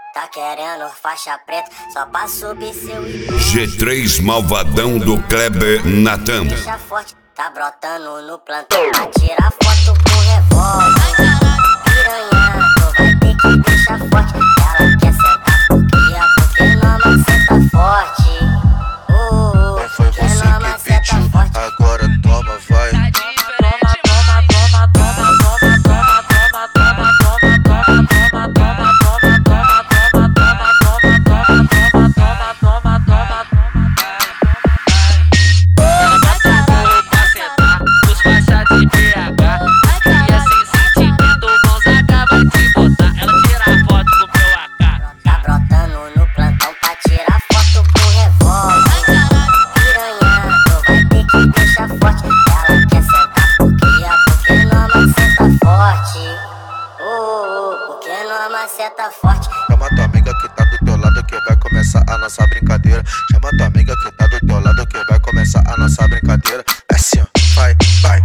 Tá querendo faixa preta só pra subir seu G3 Malvadão do Kleber Natan. Deixa forte, tá brotando no plantão pra tirar foto com revólver. Piranha, tu vai ter que deixar forte. Ela quer sentar por cria porque não maceta forte. Foi você que pediu, agora toma, vai. Maceta forte. Chama tua amiga que tá do teu lado que vai começar a nossa brincadeira. Chama tua amiga que tá do teu lado que vai começar a nossa brincadeira. É assim, ó, vai, vai.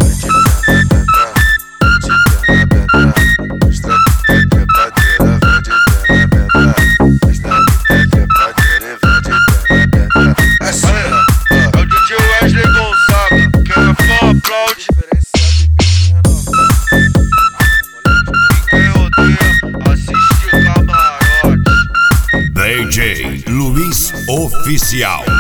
É assim, ó, é o DJ Wesley Gonzaga. Quem é fã aplaude. DJ Luiz Oficial.